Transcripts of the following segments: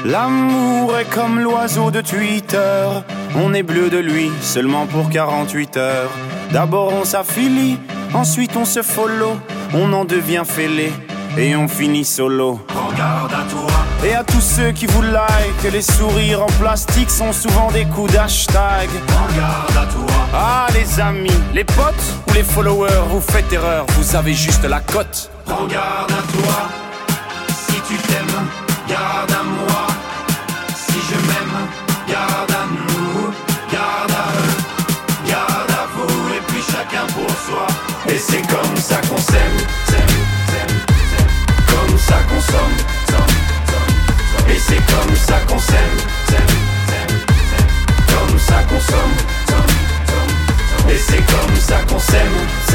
L'amour est comme l'oiseau de Twitter. On est bleu de lui seulement pour 48 heures. D'abord on s'affilie, ensuite on se follow. On en devient fêlé et on finit solo. Prends garde à toi. Et à tous ceux qui vous like, les sourires en plastique sont souvent des coups d'hashtag. Prends garde à toi. Ah les amis, les potes ou les followers, vous faites erreur, vous avez juste la cote. Prends garde à toi. Si tu t'aimes, garde à moi. Si je m'aime, garde à nous. Garde à eux, garde à vous. Et puis chacun pour soi. Et c'est comme ça qu'on s'aime, comme ça qu'on somme. Et c'est comme ça qu'on s'aime, comme ça qu'on somme. Et c'est comme ça qu'on s'aime,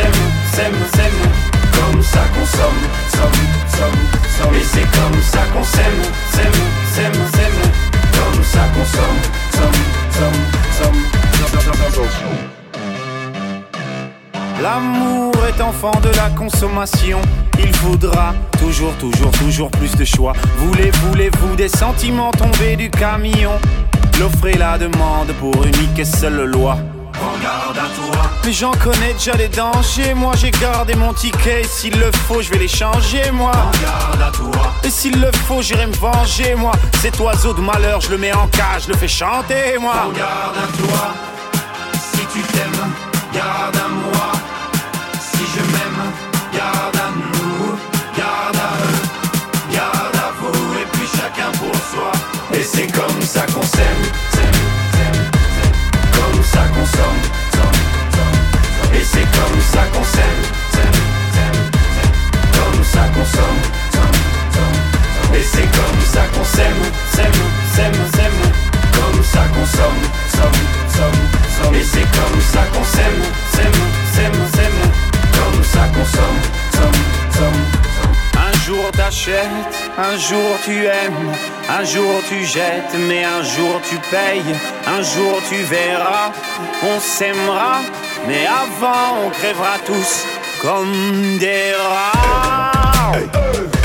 comme ça qu'on somme. Et c'est comme ça qu'on s'aime, comme ça qu'on somme. L'amour est enfant de la consommation. Il faudra toujours plus de choix. Voulez-vous des sentiments tombés du camion? L'offre et la demande pour unique et seule loi. Prends garde à toi. Mais j'en connais déjà les dangers. Moi j'ai gardé mon ticket. Et s'il le faut je vais les changer moi. Prends garde à toi. Et s'il le faut j'irai me venger moi. Cet oiseau de malheur je le mets en cage, je le fais chanter moi. Prends garde à toi. Si tu t'aimes, garde à moi. Si je m'aime, garde à nous. Garde à eux, garde à vous. Et puis chacun pour soi. Et c'est comme ça qu'on s'aime, comme ça qu'on somme. Et c'est comme ça qu'on s'aime, comme ça qu'on somme. Et c'est comme ça qu'on s'aime, comme ça qu'on somme. Et c'est comme ça qu'on s'aime, comme ça qu'on somme. Un jour t'achètes, un jour tu aimes, un jour tu jettes, mais un jour tu payes, un jour tu verras, on s'aimera, mais avant on crèvera tous comme des rats. Hey.